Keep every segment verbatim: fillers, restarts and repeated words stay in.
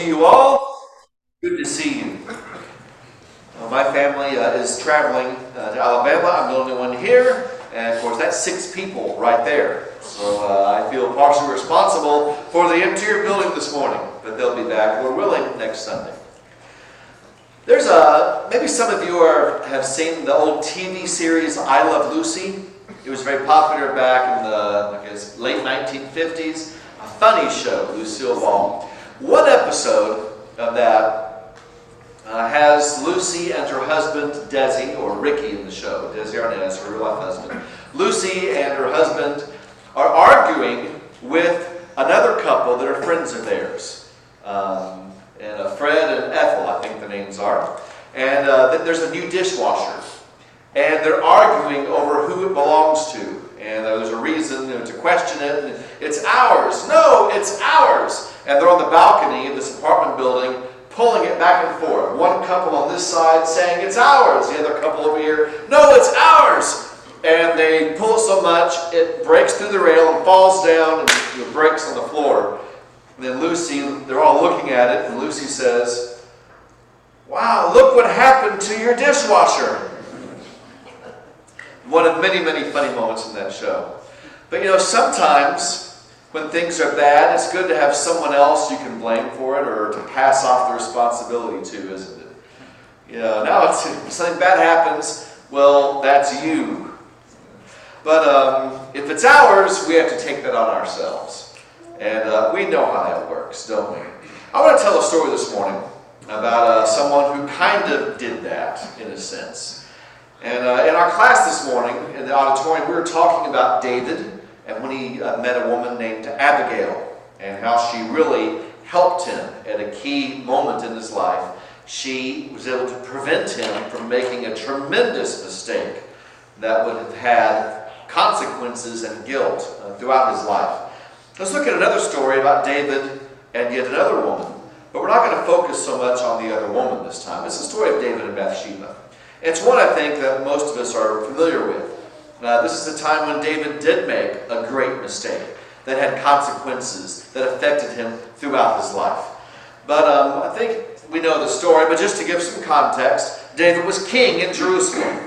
to you all. Good to see you. Uh, my family uh, is traveling uh, to Alabama. I'm the only one here. And of course, that's six people right there. So uh, I feel partially responsible for the interior building this morning. But they'll be back, Lord willing, next Sunday. There's a, maybe some of you are, have seen the old T V series I Love Lucy. It was very popular back in the I guess, late nineteen fifties. A funny show, Lucille Ball. One episode of that uh, has Lucy and her husband, Desi, or Ricky in the show. Desi Arnaz, her real life husband. Lucy and her husband are arguing with another couple that are friends of theirs. Um, and uh, Fred and Ethel, I think the names are. And uh, there's a new dishwasher. And they're arguing over who it belongs to. And uh, there's a reason you know, to question it. And it's ours. No, it's ours. And they're on the balcony of this apartment building, pulling it back and forth. One couple on this side saying, it's ours. The other couple over here, no, it's ours. And they pull it so much, it breaks through the rail and falls down and you know, breaks on the floor. And then Lucy, they're all looking at it, and Lucy says, wow, look what happened to your dishwasher. One of many, many funny moments in that show. But you know, sometimes when things are bad, it's good to have someone else you can blame for it or to pass off the responsibility to, isn't it? You know, now it's, if something bad happens, well, that's you. But um, if it's ours, we have to take that on ourselves. And uh, we know how that works, don't we? I want to tell a story this morning about uh, someone who kind of did that, in a sense. And uh, in our class this morning, in the auditorium, we were talking about David and when he uh, met a woman named Abigail and how she really helped him at a key moment in his life. She was able to prevent him from making a tremendous mistake that would have had consequences and guilt uh, throughout his life. Let's look at another story about David and yet another woman. But we're not going to focus so much on the other woman this time. It's the story of David and Bathsheba. It's one I think that most of us are familiar with. Uh, this is a time when David did make a great mistake that had consequences that affected him throughout his life. But um, I think we know the story, but just to give some context, David was king in Jerusalem.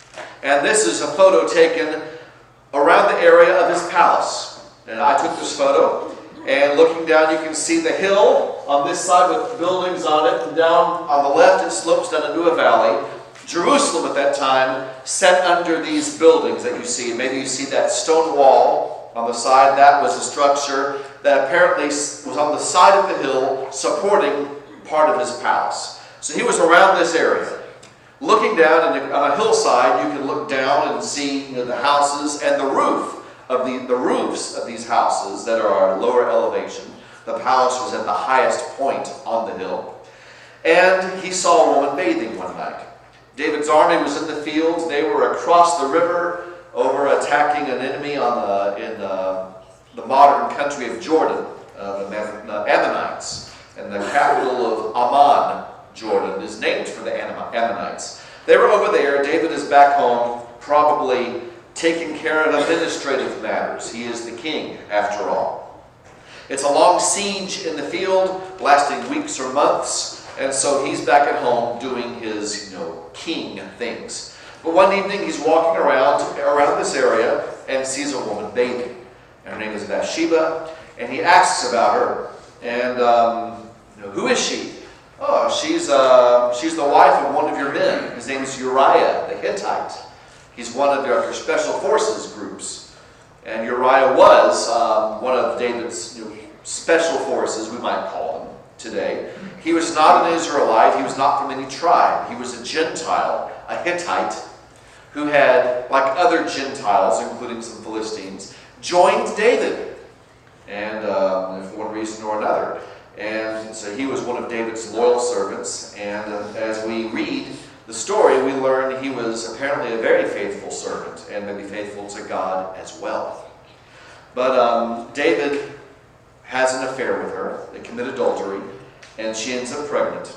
And this is a photo taken around the area of his palace. And I took this photo, and looking down you can see the hill on this side with buildings on it, and down on the left it slopes down into a valley. Jerusalem at that time sat under these buildings that you see. Maybe you see that stone wall on the side. That was a structure that apparently was on the side of the hill supporting part of his palace. So he was around this area. Looking down and on a hillside, you can look down and see you know, the houses and the roof of the, the roofs of these houses that are lower elevation. The palace was at the highest point on the hill. And he saw a woman bathing one night. David's army was in the field. They were across the river over attacking an enemy on the, in uh, the modern country of Jordan, uh, the Ammonites. And the capital of Amman, Jordan, is named for the Ammonites. They were over there. David is back home, probably taking care of administrative matters. He is the king, after all. It's a long siege in the field, lasting weeks or months. And so he's back at home doing his, you know, king things. But one evening he's walking around around this area and sees a woman bathing. And her name is Bathsheba. And he asks about her. And um, you know, who is she? Oh, she's uh, she's the wife of one of your men. His name is Uriah the Hittite. He's one of their special forces groups. And Uriah was um, one of David's you know, special forces, we might call them today. He was not an Israelite. He was not from any tribe. He was a Gentile, a Hittite, who had, like other Gentiles, including some Philistines, joined David, and um, for one reason or another. And so he was one of David's loyal servants. And uh, as we read the story, we learn he was apparently a very faithful servant, and maybe faithful to God as well. But um, David has an affair with her. They commit adultery. And she ends up pregnant.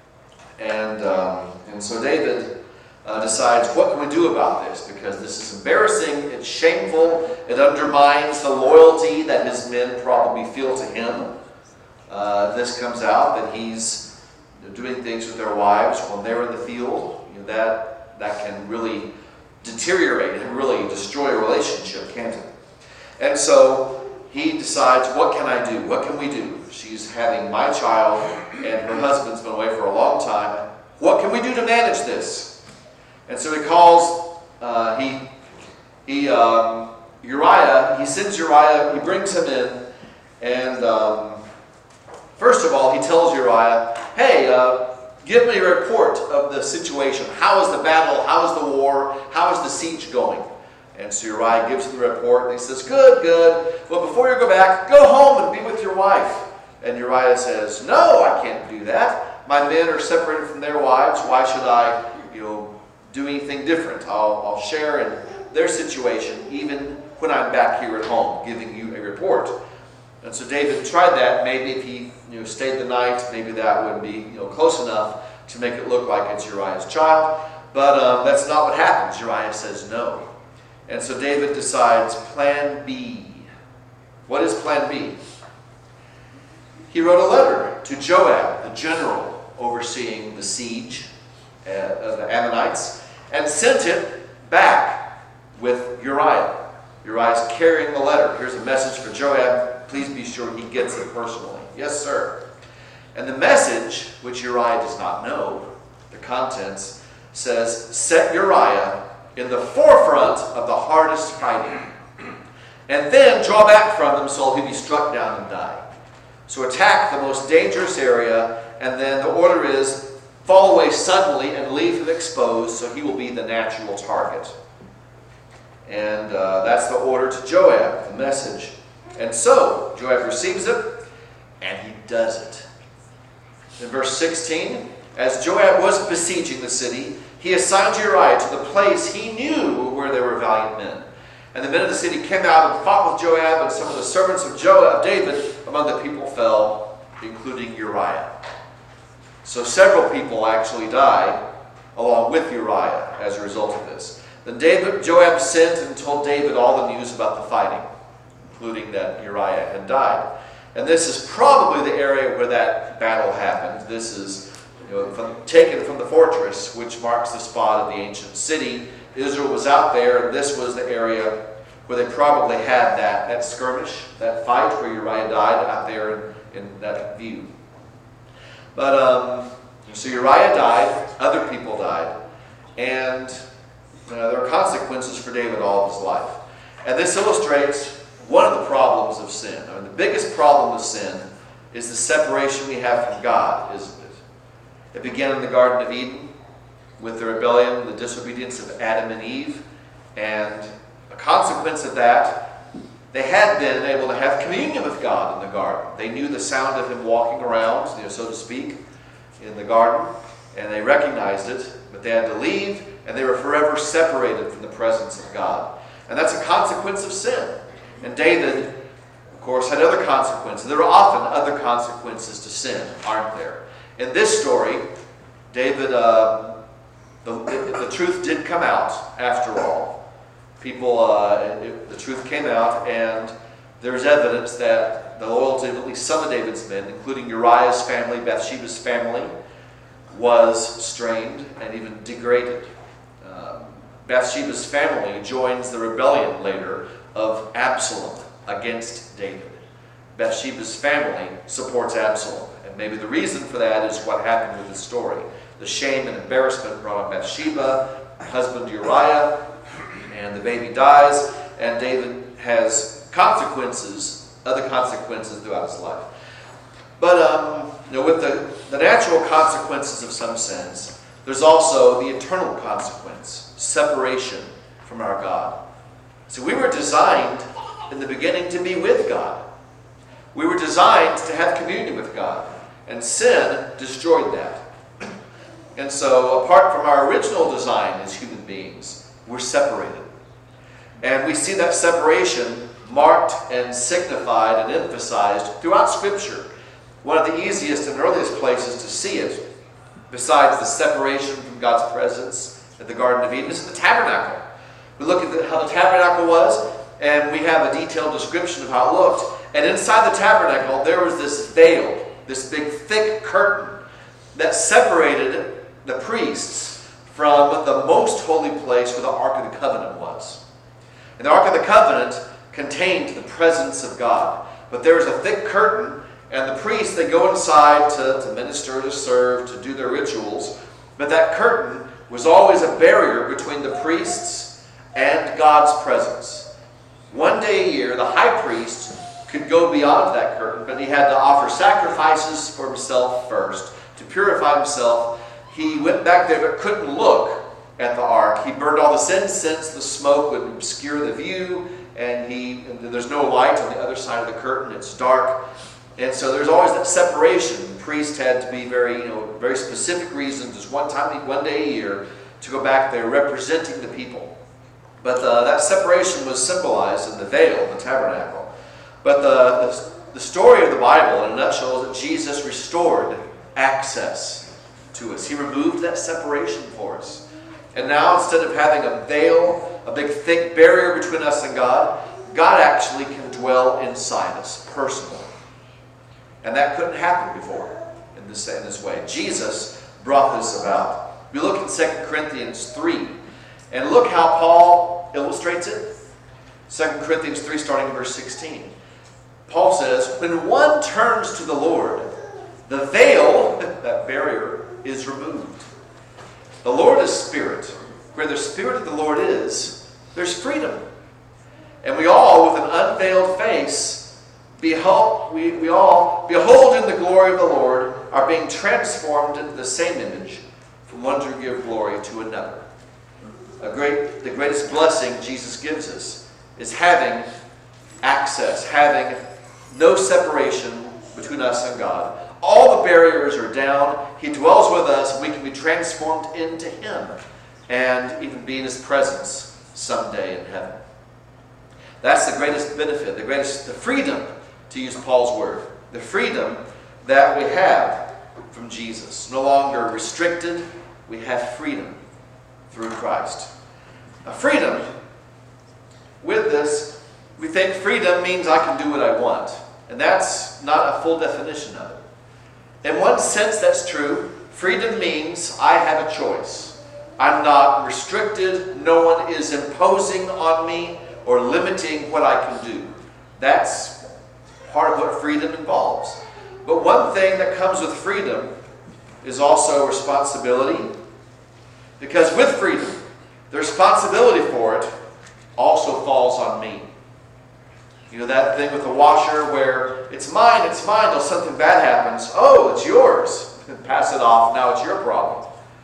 And, um, and so David uh, decides, what can we do about this? Because this is embarrassing, it's shameful, it undermines the loyalty that his men probably feel to him. Uh, this comes out that he's doing things with their wives when they're in the field. You know, that, that can really deteriorate and really destroy a relationship, can't it? And so he decides, what can I do? What can we do? She's having my child, and her husband's been away for a long time. What can we do to manage this? And so he calls, uh, he, he, um, Uriah, he sends Uriah, he brings him in, and um, first of all, he tells Uriah, hey, uh, give me a report of the situation. How is the battle? How is the war? How is the siege going? And so Uriah gives him the report, and he says, good, good. Well, before you go back, go home and be with your wife. And Uriah says, no, I can't do that. My men are separated from their wives. Why should I, you know, do anything different? I'll, I'll share in their situation, even when I'm back here at home, giving you a report. And so David tried that. Maybe if he you know, stayed the night, maybe that would be you know, close enough to make it look like it's Uriah's child. But um, that's not what happens. Uriah says no. And so David decides plan B. What is plan B? He wrote a letter to Joab, the general overseeing the siege uh, of the Ammonites, and sent it back with Uriah. Uriah's carrying the letter. Here's a message for Joab. Please be sure he gets it personally. Yes, sir. And the message, which Uriah does not know, the contents, says, set Uriah in the forefront of the hardest fighting, and then draw back from them so he'll be struck down and die. So attack the most dangerous area, and then the order is fall away suddenly and leave him exposed so he will be the natural target. And uh, that's the order to Joab, the message. And so Joab receives it, and he does it. In verse sixteen, as Joab was besieging the city, he assigned Uriah to the place he knew where there were valiant men. And the men of the city came out and fought with Joab, and some of the servants of Joab, David, among the people fell, including Uriah. So several people actually died along with Uriah as a result of this. Then David, Joab sent and told David all the news about the fighting, including that Uriah had died. And this is probably the area where that battle happened. This is you know, from, taken from the fortress, which marks the spot of the ancient city. Israel was out there, and this was the area where they probably had that, that skirmish, that fight where Uriah died out there in, in that view. But, um, so Uriah died, other people died, and uh, there are consequences for David all of his life. And this illustrates one of the problems of sin. I mean, the biggest problem of sin is the separation we have from God, isn't it? It began in the Garden of Eden with the rebellion, the disobedience of Adam and Eve, and a consequence of that, they had been able to have communion with God in the garden. They knew the sound of him walking around, you know, so to speak, in the garden, and they recognized it, but they had to leave, and they were forever separated from the presence of God. And that's a consequence of sin. And David, of course, had other consequences. There are often other consequences to sin, aren't there? In this story, David, uh, the, the, the truth did come out after all. People, uh, it, the truth came out, and there's evidence that the loyalty of at least some of David's men, including Uriah's family, Bathsheba's family, was strained and even degraded. Um, Bathsheba's family joins the rebellion later of Absalom against David. Bathsheba's family supports Absalom. And maybe the reason for that is what happened with the story. The shame and embarrassment brought on Bathsheba, her husband Uriah, and the baby dies, and David has consequences, other consequences throughout his life. But um, you know, with the, the natural consequences of some sins, there's also the eternal consequence, separation from our God. So we were designed in the beginning to be with God. We were designed to have communion with God, and sin destroyed that. And so apart from our original design as human beings, we're separated. And we see that separation marked and signified and emphasized throughout Scripture. One of the easiest and earliest places to see it, besides the separation from God's presence at the Garden of Eden, is the tabernacle. We look at the, how the tabernacle was, and we have a detailed description of how it looked. And inside the tabernacle, there was this veil, this big thick curtain that separated the priests from the most holy place where the Ark of the Covenant was. And the Ark of the Covenant contained the presence of God. But there was a thick curtain, and the priests, they go inside to, to minister, to serve, to do their rituals. But that curtain was always a barrier between the priests and God's presence. One day a year, the high priest could go beyond that curtain, but he had to offer sacrifices for himself first. To purify himself, he went back there but couldn't look at the ark. He burned all this incense, the smoke would obscure the view, and he and there's no light on the other side of the curtain, it's dark. And so there's always that separation. The priest had to be very, you know, very specific reasons, just one time, one day a year, to go back there representing the people. But uh, that separation was symbolized in the veil, the tabernacle. But the, the, the story of the Bible, in a nutshell, is that Jesus restored access to us. He removed that separation for us. And now, instead of having a veil, a big thick barrier between us and God, God actually can dwell inside us personally. And that couldn't happen before in this, in this way. Jesus brought this about. We look in Second Corinthians three, and look how Paul illustrates it. Second Corinthians three, starting in verse sixteen. Paul says, when one turns to the Lord, the veil, that barrier, is removed. The Lord is Spirit. Where the Spirit of the Lord is, there's freedom. And we all, with an unveiled face, behold, we, we all, behold in the glory of the Lord, are being transformed into the same image, from one degree of glory to another. A great, the greatest blessing Jesus gives us is having access, having no separation between us and God. All the barriers are down. He dwells with us, and we can be transformed into Him and even be in His presence someday in heaven. That's the greatest benefit, the greatest, the freedom, to use Paul's word, the freedom that we have from Jesus. No longer restricted, we have freedom through Christ. Now, freedom, with this, we think freedom means I can do what I want. And that's not a full definition of it. In one sense, that's true. Freedom means I have a choice. I'm not restricted. No one is imposing on me or limiting what I can do. That's part of what freedom involves. But one thing that comes with freedom is also responsibility. Because with freedom, the responsibility for it also falls on me. You know that thing with the washer where it's mine, it's mine, till something bad happens. Oh, it's yours. Pass it off, now it's your problem.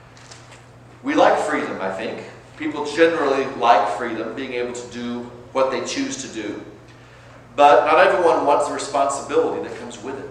We like freedom, I think. People generally like freedom, being able to do what they choose to do. But not everyone wants the responsibility that comes with it.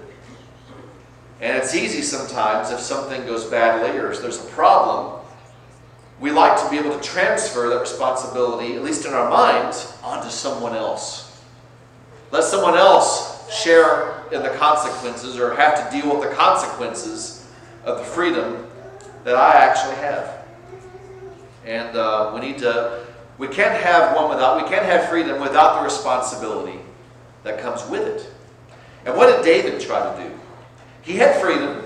And it's easy sometimes if something goes badly or if there's a problem, we like to be able to transfer that responsibility, at least in our minds, onto someone else. Let someone else share in the consequences or have to deal with the consequences of the freedom that I actually have. And uh, we need to, we can't have one without, we can't have freedom without the responsibility that comes with it. And what did David try to do? He had freedom,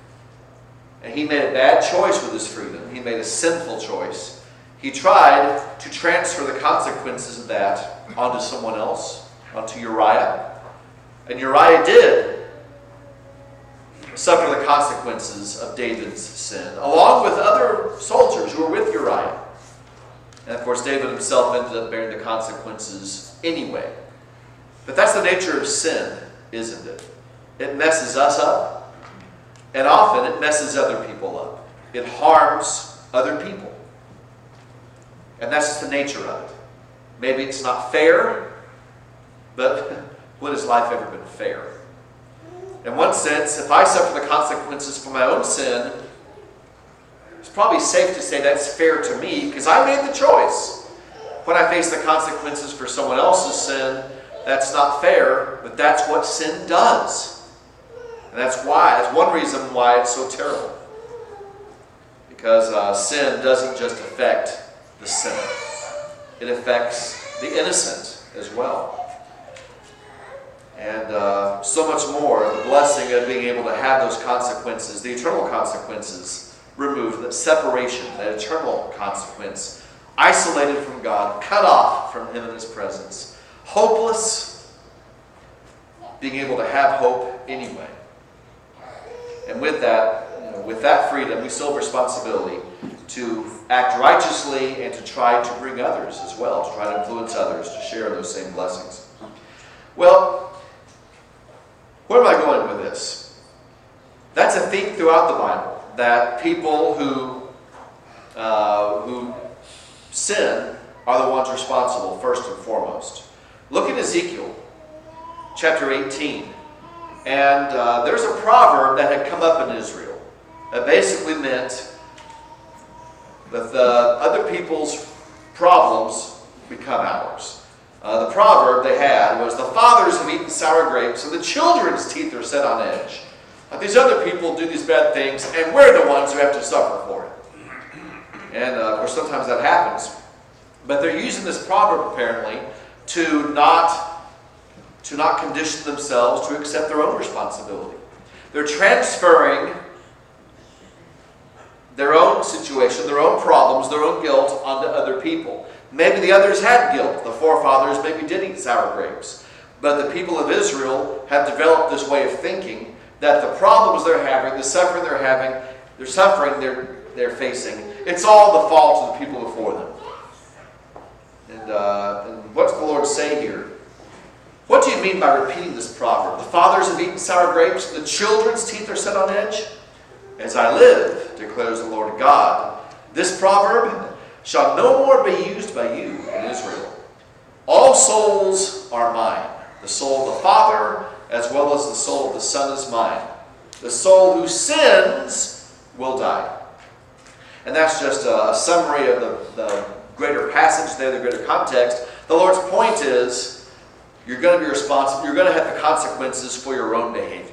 and he made a bad choice with his freedom. He made a sinful choice. He tried to transfer the consequences of that onto someone else, onto Uriah. And Uriah did suffer the consequences of David's sin, along with other soldiers who were with Uriah. And of course, David himself ended up bearing the consequences anyway. But that's the nature of sin, isn't it? It messes us up, and often it messes other people up. It harms other people. And that's just the nature of it. Maybe it's not fair, but when has life ever been fair? In one sense, if I suffer the consequences for my own sin, it's probably safe to say that's fair to me because I made the choice. When I face the consequences for someone else's sin, that's not fair, but that's what sin does. And that's why, that's one reason why it's so terrible. Because uh, sin doesn't just affect the sinner. It affects the innocent as well. And uh, so much more, the blessing of being able to have those consequences, the eternal consequences removed, that separation, that eternal consequence, isolated from God, cut off from Him and His presence, hopeless, being able to have hope anyway. And with that, you know, with that freedom, we still have responsibility to act righteously and to try to bring others as well, to try to influence others to share those same blessings. Well, where am I going with this? That's a theme throughout the Bible, that people who, uh, who sin are the ones responsible first and foremost. Look at Ezekiel chapter eighteen. And uh, there's a proverb that had come up in Israel that basically meant that the other people's problems become ours. Uh, the proverb they had was, the fathers have eaten sour grapes and the children's teeth are set on edge. Now, these other people do these bad things and we're the ones who have to suffer for it. And uh, of course sometimes that happens. But they're using this proverb apparently to not, to not condition themselves to accept their own responsibility. They're transferring their own situation, their own problems, their own guilt onto other people. Maybe the others had guilt. The forefathers maybe did eat sour grapes. But the people of Israel have developed this way of thinking that the problems they're having, the suffering they're having, the suffering they're, they're facing, it's all the fault of the people before them. And, uh, and what's the Lord say here? What do you mean by repeating this proverb? The fathers have eaten sour grapes, the children's teeth are set on edge? As I live, declares the Lord God, this proverb shall no more be used by you in Israel. All souls are mine. The soul of the Father, as well as the soul of the Son, is mine. The soul who sins will die. And that's just a summary of the, the greater passage there, the greater context. The Lord's point is, you're going to be responsible, you're going to have the consequences for your own behavior.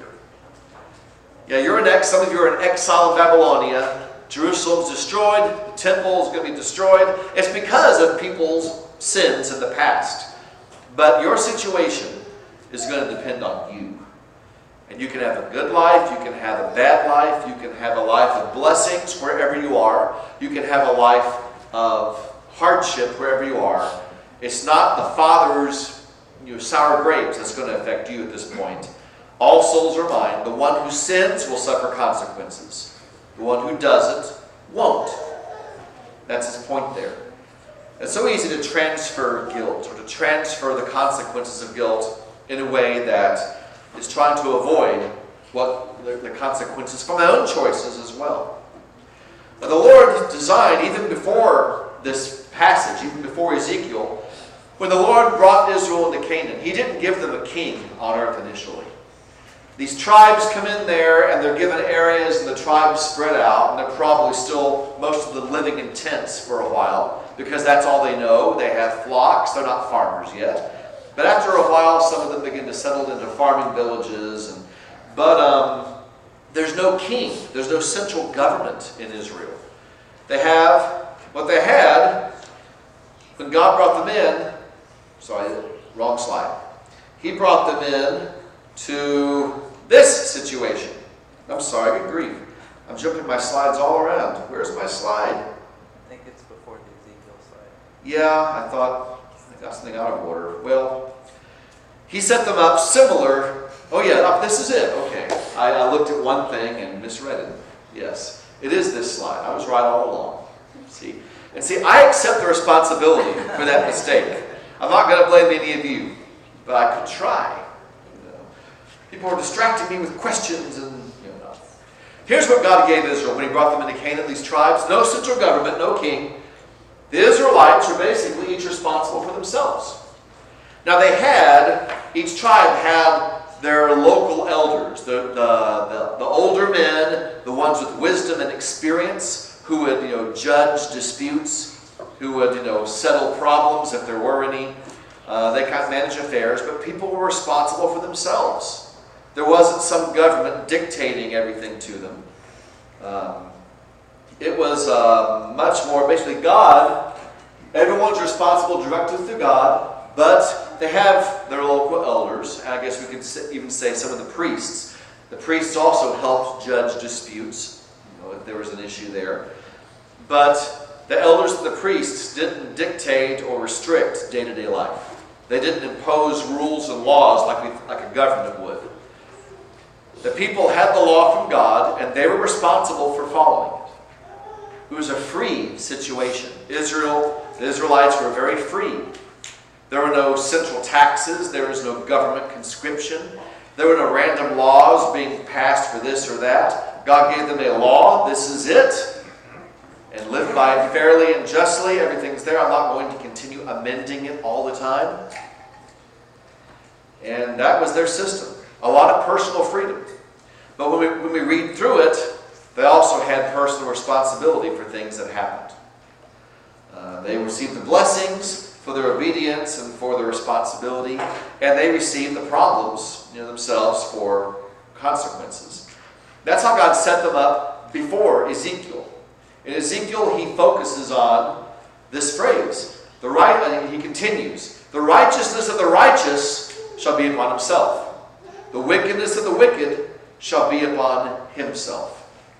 Yeah, you're in ex, some of you are in exile in Babylonia. Jerusalem's destroyed, the temple is going to be destroyed. It's because of people's sins in the past. But your situation is going to depend on you. And you can have a good life, you can have a bad life, you can have a life of blessings wherever you are. You can have a life of hardship wherever you are. It's not the Father's, you know, sour grapes that's going to affect you at this point. All souls are mine. The one who sins will suffer consequences. The one who doesn't won't. That's his point there. It's so easy to transfer guilt or to transfer the consequences of guilt in a way that is trying to avoid what the, the consequences from my own choices as well. Now, the Lord designed, even before this passage, even before Ezekiel, when the Lord brought Israel into Canaan, He didn't give them a king on earth initially. These tribes come in there and they're given areas and the tribes spread out, and they're probably still, most of them living in tents for a while because that's all they know. They have flocks, they're not farmers yet. But after a while, some of them begin to settle into farming villages. And, but um, there's no king, there's no central government in Israel. They have what they had when God brought them in. Sorry, wrong slide. He brought them in to this situation. I'm sorry, good grief. I'm jumping my slides all around. Where's my slide? I think it's before the Ezekiel slide. Yeah, I thought I got something out of order. Well, He set them up similar. Oh yeah, oh, this is it. Okay. I, I looked at one thing and misread it. Yes, it is this slide. I was right all along. See? And see, I accept the responsibility for that mistake. I'm not going to blame any of you, but I could try. People are distracting me with questions and, you know. Here's what God gave Israel when He brought them into Canaan, these tribes. No central government, no king. The Israelites are basically each responsible for themselves. Now they had, each tribe had their local elders, the, the, the, the older men, the ones with wisdom and experience, who would, you know, judge disputes, who would, you know, settle problems if there were any. Uh, they kind of manage affairs, but people were responsible for themselves. There wasn't some government dictating everything to them. Um, it was uh, much more, basically God, everyone's responsible directly through God, but they have their local elders, and I guess we could even say some of the priests. The priests also helped judge disputes, you know, if there was an issue there. But the elders and the priests didn't dictate or restrict day-to-day life. They didn't impose rules and laws like, we, like a government would. The people had the law from God, and they were responsible for following it. It was a free situation. Israel, the Israelites were very free. There were no central taxes. There was no government conscription. There were no random laws being passed for this or that. God gave them a law. This is it. And live by it fairly and justly. Everything's there. I'm not going to continue amending it all the time. And that was their system. A lot of personal freedom. But when we, when we read through it, they also had personal responsibility for things that happened. Uh, they received the blessings for their obedience and for their responsibility, and they received the problems, you know, themselves for consequences. That's how God set them up before Ezekiel. In Ezekiel, he focuses on this phrase. The right, he continues, the righteousness of the righteous shall be upon himself. The wickedness of the wicked shall be upon himself.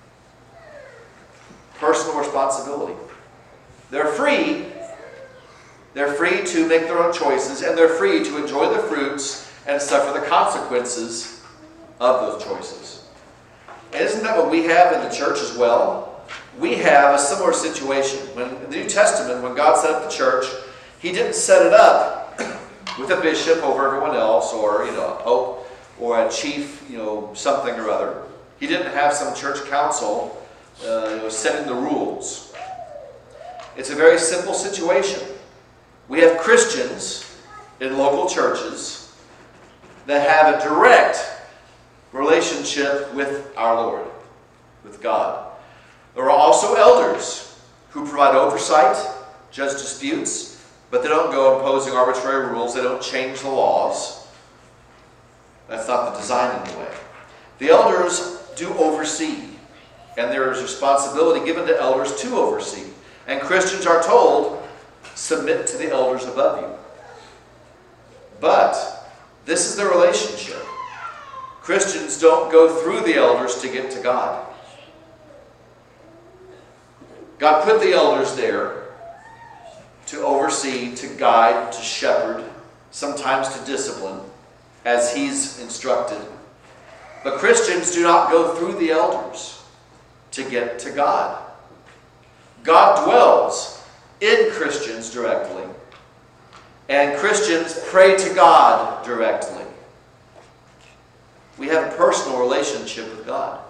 Personal responsibility. They're free. They're free to make their own choices, and they're free to enjoy the fruits and suffer the consequences of those choices. And isn't that what we have in the church as well? We have a similar situation. When in the New Testament, when God set up the church, he didn't set it up with a bishop over everyone else, or you know, a pope, or a chief, you know, something or other. He didn't have some church council uh, you know, setting the rules. It's a very simple situation. We have Christians in local churches that have a direct relationship with our Lord, with God. There are also elders who provide oversight, judge disputes, but they don't go imposing arbitrary rules. They don't change the laws. That's not the design anyway. The elders do oversee, and there is responsibility given to elders to oversee. And Christians are told, submit to the elders above you. But this is the relationship. Christians don't go through the elders to get to God. God put the elders there to oversee, to guide, to shepherd, sometimes to discipline, as he's instructed. But Christians do not go through the elders to get to God. God dwells in Christians directly, and Christians pray to God directly. We have a personal relationship with God.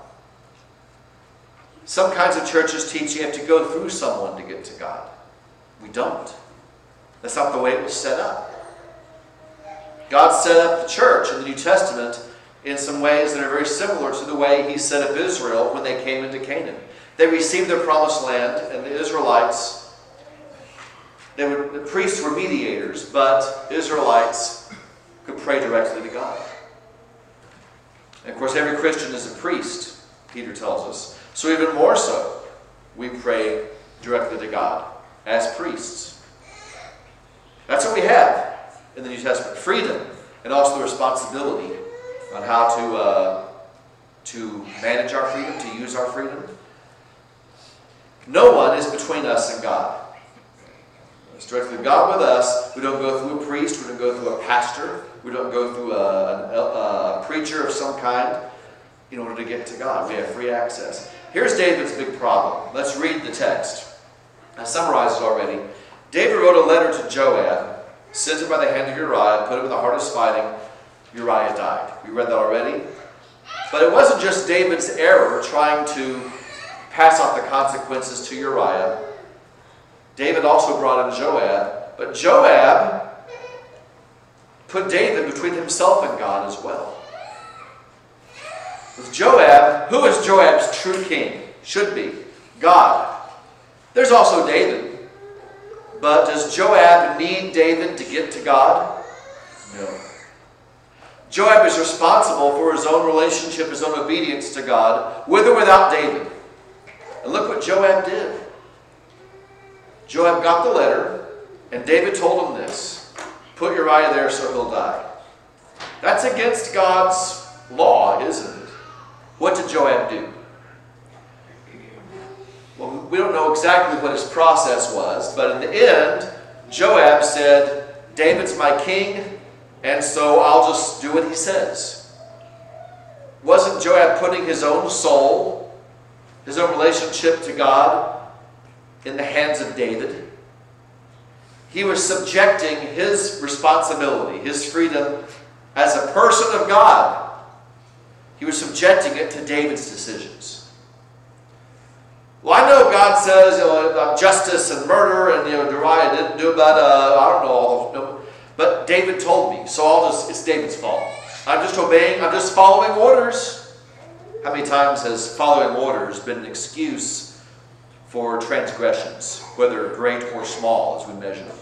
Some kinds of churches teach you have to go through someone to get to God. We don't. That's not the way it was set up. God set up the church in the New Testament in some ways that are very similar to the way he set up Israel when they came into Canaan. They received their promised land, and the Israelites, they were, the priests were mediators, but Israelites could pray directly to God. And of course, every Christian is a priest, Peter tells us. So even more so, we pray directly to God as priests. That's what we have in the New Testament. Freedom, and also the responsibility on how to, uh, to manage our freedom, to use our freedom. No one is between us and God. It's directly God with us. We don't go through a priest. We don't go through a pastor. We don't go through a, a, a preacher of some kind in order to get to God. We have free access. Here's David's big problem. Let's read the text. I summarized it already. David wrote a letter to Joab, sent it by the hand of Uriah, put him in the hardest fighting. Uriah died. We read that already. But it wasn't just David's error trying to pass off the consequences to Uriah. David also brought in Joab. But Joab put David between himself and God as well. With Joab, who is Joab's true king? Should be God. There's also David. But does Joab need David to get to God? No. Joab is responsible for his own relationship, his own obedience to God, with or without David. And look what Joab did. Joab got the letter, and David told him this. Put Uriah there so he'll die. That's against God's law, isn't it? What did Joab do? Well, we don't know exactly what his process was, but in the end, Joab said, David's my king, and so I'll just do what he says. Wasn't Joab putting his own soul, his own relationship to God, in the hands of David? He was subjecting his responsibility, his freedom as a person of God. He was subjecting it to David's decisions. Well, I know God says, you know, about justice and murder, and you know, Uriah didn't do about, uh, I don't know, all those, but David told me, so I'll just, it's David's fault. I'm just obeying, I'm just following orders. How many times has following orders been an excuse for transgressions, whether great or small, as we measure them?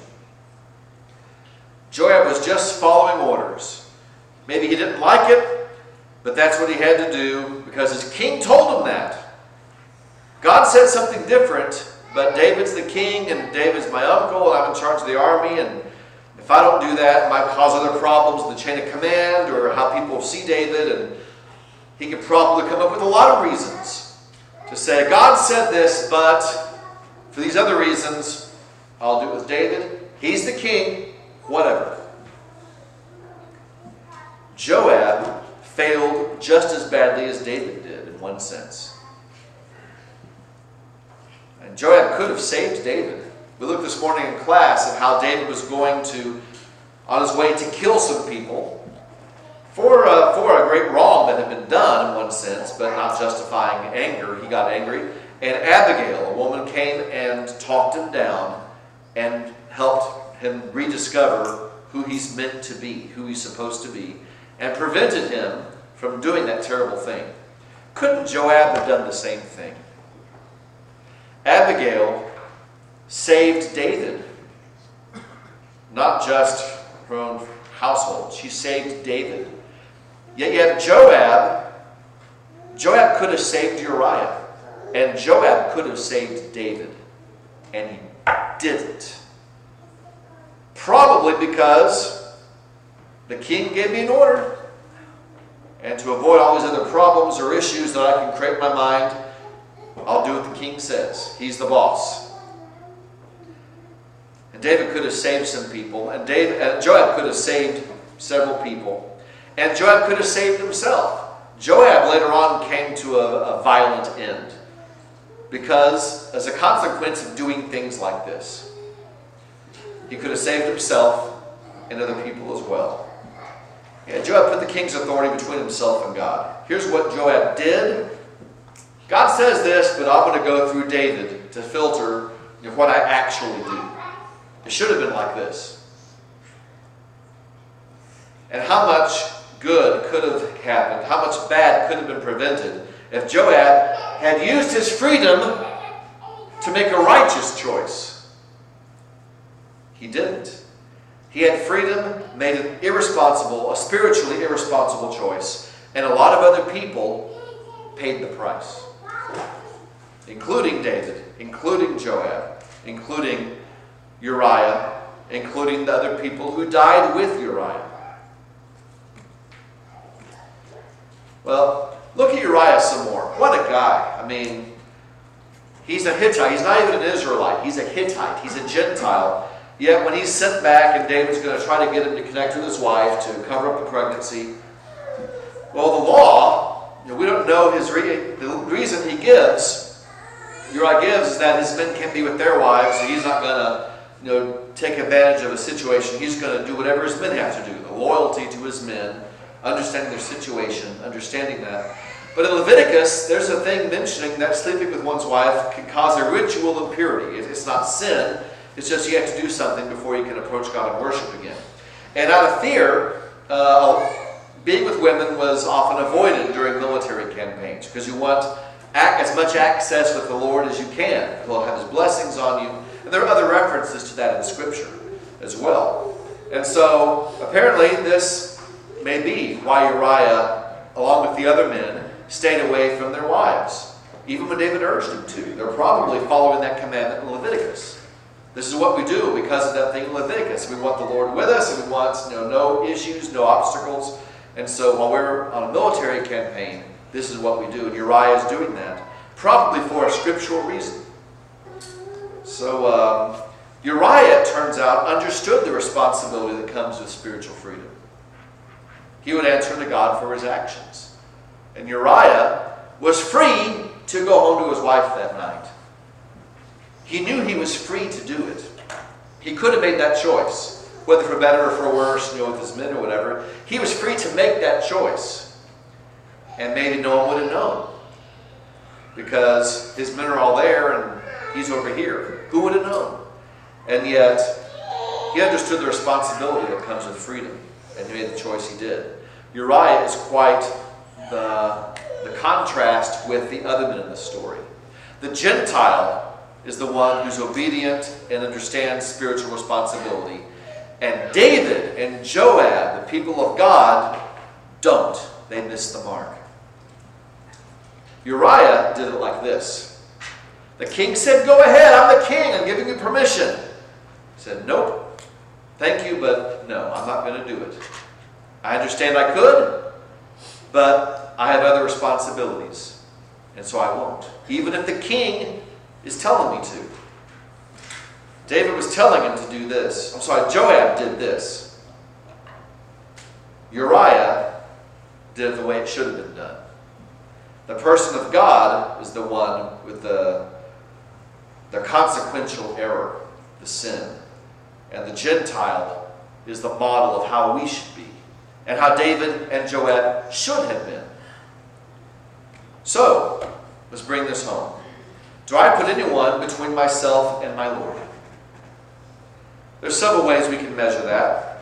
Joab was just following orders. Maybe he didn't like it, but that's what he had to do because his king told him that. God said something different, but David's the king and David's my uncle and I'm in charge of the army, and if I don't do that, it might cause other problems in the chain of command or how people see David, and he could probably come up with a lot of reasons to say, God said this, but for these other reasons, I'll do it with David. He's the king, whatever. Joab failed just as badly as David did in one sense. And Joab could have saved David. We looked this morning in class at how David was going to, on his way to kill some people for, uh, for a great wrong that had been done in one sense, but not justifying anger. He got angry. And Abigail, a woman, came and talked him down and helped him rediscover who he's meant to be, who he's supposed to be, and prevented him from doing that terrible thing. Couldn't Joab have done the same thing? Abigail saved David, not just her own household. She saved David. Yet, yet Joab, Joab could have saved Uriah, and Joab could have saved David, and he didn't. Probably because the king gave me an order, and to avoid all these other problems or issues that I can create in my mind, I'll do what the king says. He's the boss. And David could have saved some people, and David, and Joab could have saved several people, and Joab could have saved himself. Joab later on came to a, a violent end because, as a consequence of doing things like this, he could have saved himself and other people as well. And Joab put the king's authority between himself and God. Here's what Joab did. God says this, but I'm going to go through David to filter, you know, what I actually do. It should have been like this. And how much good could have happened, how much bad could have been prevented if Joab had used his freedom to make a righteous choice. He didn't. He had freedom, made an irresponsible, a spiritually irresponsible choice, and a lot of other people paid the price. Including David, including Joab, including Uriah, including the other people who died with Uriah. Well, look at Uriah some more. What a guy. I mean, he's a Hittite. He's not even an Israelite. He's a Hittite. He's a Gentile. Yet when he's sent back and David's going to try to get him to connect with his wife to cover up the pregnancy, well, the law, you know, we don't know his re- the reason he gives. Uriah gives is that his men can't be with their wives, so he's not going to, you know, take advantage of a situation. He's going to do whatever his men have to do. The loyalty to his men, understanding their situation, understanding that. But in Leviticus, there's a thing mentioning that sleeping with one's wife can cause a ritual impurity. It's not sin. It's just you have to do something before you can approach God and worship again. And out of fear, uh, being with women was often avoided during military campaigns because you want as much access with the Lord as you can. He'll have His blessings on you. And there are other references to that in Scripture as well. And so, apparently, this may be why Uriah, along with the other men, stayed away from their wives, even when David urged him to. They're probably following that commandment in Leviticus. This is what we do because of that thing in Leviticus. We want the Lord with us, and we want, you know, no issues, no obstacles. And so while we're on a military campaign, this is what we do. And Uriah is doing that, probably for a scriptural reason. So um, Uriah, it turns out, understood the responsibility that comes with spiritual freedom. He would answer to God for his actions. And Uriah was free to go home to his wife that night. He knew he was free to do it. He could have made that choice, whether for better or for worse, you know, with his men or whatever. He was free to make that choice. And maybe no one would have known, because his men are all there and he's over here. Who would have known? And yet, he understood the responsibility that comes with freedom, and he made the choice he did. Uriah is quite the, the contrast with the other men in the story. The Gentile is the one who's obedient and understands spiritual responsibility. And David and Joab, the people of God, don't. They miss the mark. Uriah did it like this. The king said, "Go ahead, I'm the king, I'm giving you permission." He said, "Nope, thank you, but no, I'm not going to do it. I understand I could, but I have other responsibilities, and so I won't. Even if the king is telling me to." David was telling him to do this. I'm sorry, Joab did this. Uriah did it the way it should have been done. The person of God is the one with the, the consequential error, the sin. And the Gentile is the model of how we should be, and how David and Joab should have been. So, let's bring this home. Do I put anyone between myself and my Lord? There's several ways we can measure that.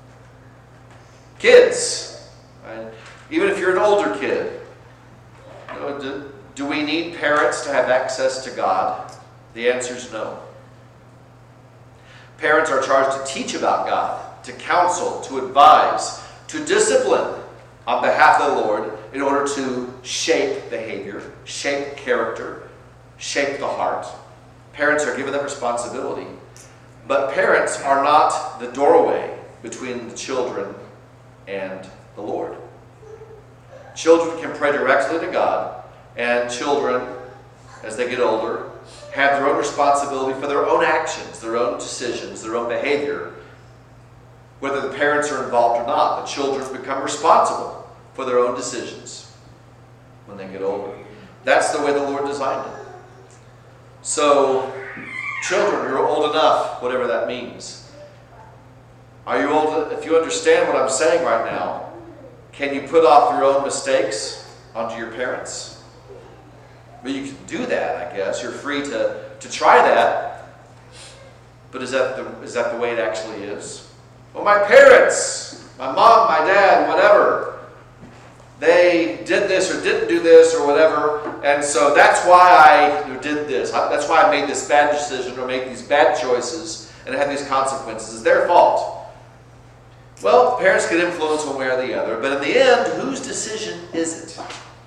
Kids, right? Even if you're an older kid, you know, do, do we need parents to have access to God? The answer is no. Parents are charged to teach about God, to counsel, to advise, to discipline on behalf of the Lord in order to shape behavior, shape character, shape the heart. Parents are given that responsibility. But parents are not the doorway between the children and the Lord. Children can pray directly to God, and children, as they get older, have their own responsibility for their own actions, their own decisions, their own behavior. Whether the parents are involved or not, the children become responsible for their own decisions when they get older. That's the way the Lord designed it. So, children, you're old enough, whatever that means. Are you old? If you understand what I'm saying right now, can you put off your own mistakes onto your parents? Well, you can do that, I guess. You're free to, to try that. But is that, the, is that the way it actually is? Well, my parents, my mom, my dad, whatever, they did this or didn't do this or whatever, and so that's why I did this. That's why I made this bad decision or made these bad choices and had these consequences. It's their fault. Well, parents can influence one way or the other, but in the end, whose decision is it?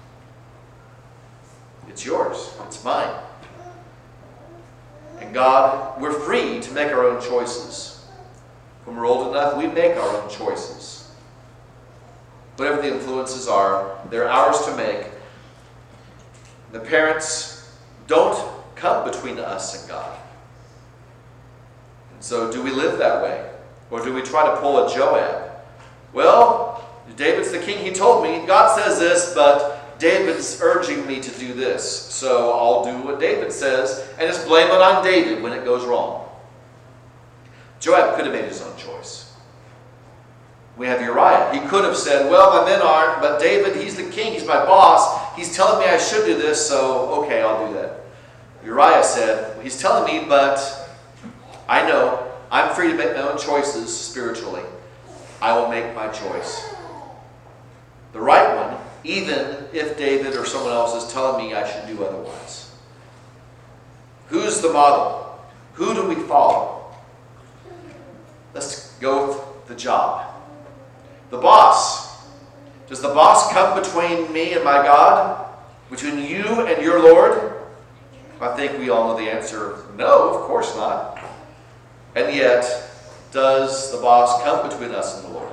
It's yours. It's mine. And God, we're free to make our own choices. When we're old enough, we make our own choices. Whatever the influences are, they're ours to make. The parents don't come between us and God. And so do we live that way? Or do we try to pull a Joab? Well, David's the king, he told me, God says this, but David's urging me to do this. So I'll do what David says, and just blame it on David when it goes wrong. Joab could have made his own choice. We have Uriah. He could have said, well, my men aren't, but David, he's the king, he's my boss. He's telling me I should do this, so okay, I'll do that. Uriah said, well, he's telling me, but I know I'm free to make my own choices spiritually. I will make my choice. The right one, even if David or someone else is telling me I should do otherwise. Who's the model? Who do we follow? Let's go with the job. The boss. Does the boss come between me and my God? Between you and your Lord? I think we all know the answer. No, of course not. And yet, does the boss come between us and the Lord?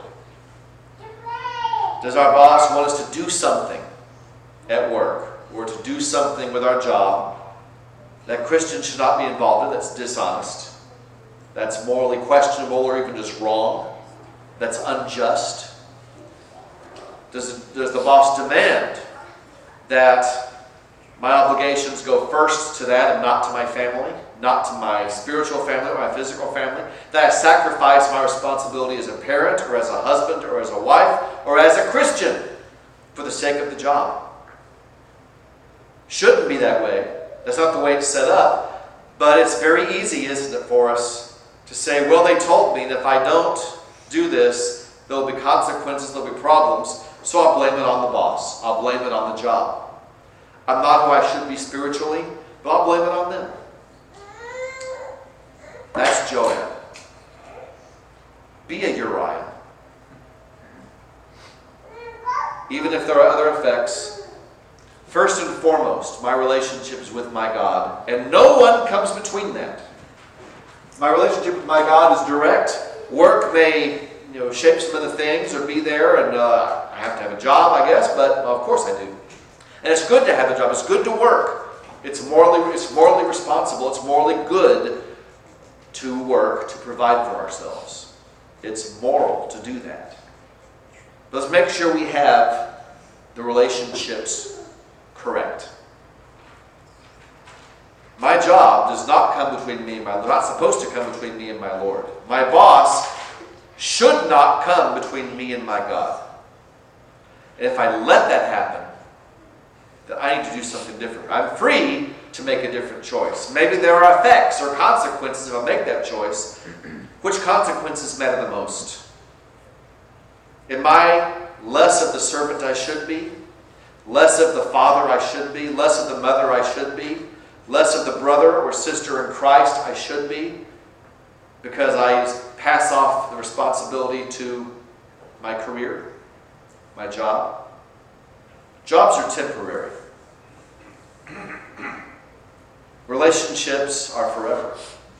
Does our boss want us to do something at work or to do something with our job that Christians should not be involved in, that's dishonest, that's morally questionable or even just wrong, that's unjust? Does, does the boss demand that my obligations go first to that and not to my family, not to my spiritual family or my physical family? That I sacrifice my responsibility as a parent or as a husband or as a wife or as a Christian for the sake of the job? Shouldn't be that way. That's not the way it's set up. But it's very easy, isn't it, for us to say, well, they told me that if I don't do this, there'll be consequences, there'll be problems, so I'll blame it on the boss. I'll blame it on the job. I'm not who I should be spiritually, but I'll blame it on them. That's Joab. Be a Uriah. Even if there are other effects, first and foremost, my relationship is with my God, and no one comes between that. My relationship with my God is direct. Work may, you know, shape some of the things or be there, and uh, I have to have a job, I guess, but well, of course I do. And it's good to have a job. It's good to work. It's morally, it's morally responsible. It's morally good to work, to provide for ourselves. It's moral to do that. Let's make sure we have the relationships correct. My job does not come between me and my Lord. Not supposed to come between me and my Lord. My boss should not come between me and my God. And if I let that happen, then I need to do something different. I'm free to make a different choice. Maybe there are effects or consequences if I make that choice. Which consequences matter the most? Am I less of the servant I should be? Less of the father I should be? Less of the mother I should be? Less of the brother or sister in Christ I should be? Because I pass off the responsibility to my career, my job. Jobs are temporary. Relationships are forever.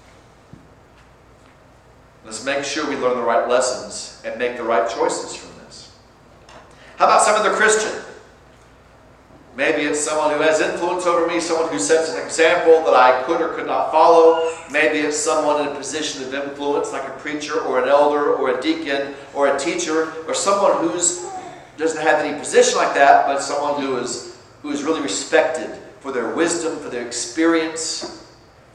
Let's make sure we learn the right lessons and make the right choices from this. How about some other Christian? Maybe it's someone who has influence over me, someone who sets an example that I could or could not follow. Maybe it's someone in a position of influence, like a preacher or an elder or a deacon or a teacher, or someone who's doesn't have any position like that, but someone who is who is really respected for their wisdom, for their experience.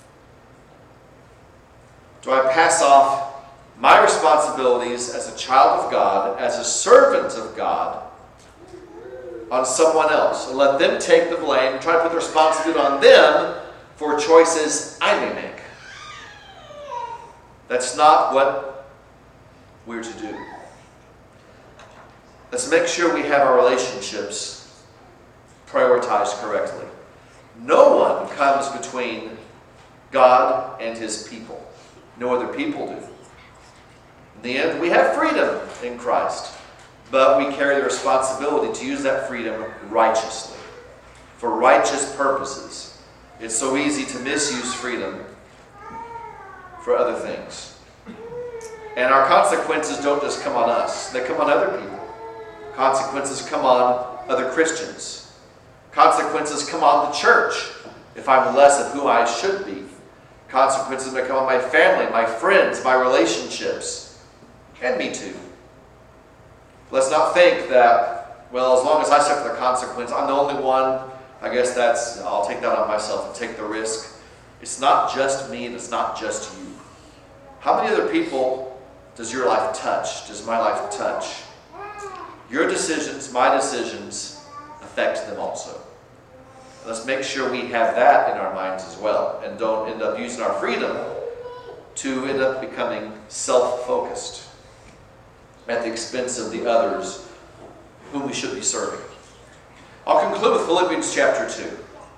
Do I pass off my responsibilities as a child of God, as a servant of God, on someone else, and let them take the blame, try to put the responsibility on them for choices I may make? That's not what we're to do. Let's make sure we have our relationships prioritized correctly. No one comes between God and His people. No other people do. In the end, we have freedom in Christ, but we carry the responsibility to use that freedom righteously, for righteous purposes. It's so easy to misuse freedom for other things. And our consequences don't just come on us, they come on other people. Consequences come on other Christians. Consequences come on the church if I'm less of who I should be. Consequences may come on my family, my friends, my relationships, and me too. Let's not think that, well, as long as I suffer the consequence, I'm the only one. I guess that's, I'll take that on myself and take the risk. It's not just me and it's not just you. How many other people does your life touch? Does my life touch? Your decisions, my decisions, affect them also. Let's make sure we have that in our minds as well and don't end up using our freedom to end up becoming self-focused at the expense of the others whom we should be serving. I'll conclude with Philippians chapter two.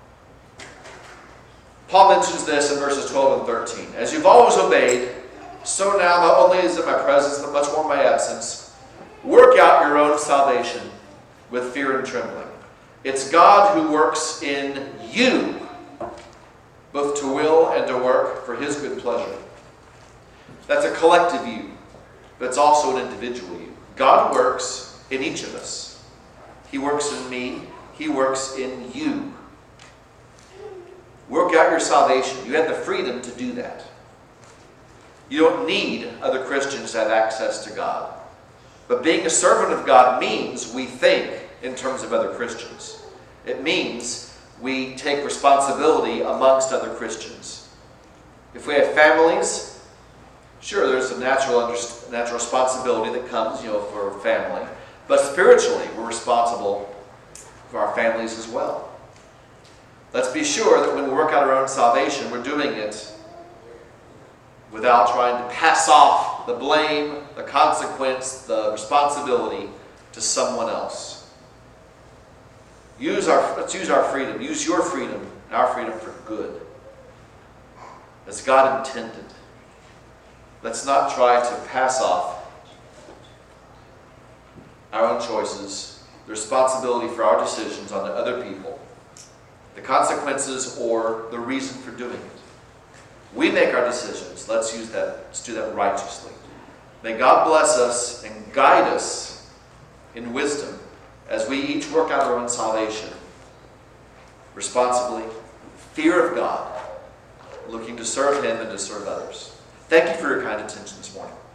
Paul mentions this in verses twelve and thirteen. As you've always obeyed, so now, not only is it my presence, but much more my absence, work out your own salvation with fear and trembling. It's God who works in you, both to will and to work for His good pleasure. That's a collective you, but it's also an individual you. God works in each of us. He works in me. He works in you. Work out your salvation. You have the freedom to do that. You don't need other Christians to have access to God. But being a servant of God means we think in terms of other Christians. It means we take responsibility amongst other Christians. If we have families, sure, there's a natural, under, natural responsibility that comes, you know, for family. But spiritually, we're responsible for our families as well. Let's be sure that when we work out our own salvation, we're doing it without trying to pass off the blame, the consequence, the responsibility to someone else. Use our, let's use our freedom. Use your freedom and our freedom for good, as God intended. Let's not try to pass off our own choices, the responsibility for our decisions onto other people, the consequences or the reason for doing it. We make our decisions. Let's use that. Let's do that righteously. May God bless us and guide us in wisdom as we each work out our own salvation responsibly, fear of God, looking to serve Him and to serve others. Thank you for your kind attention this morning.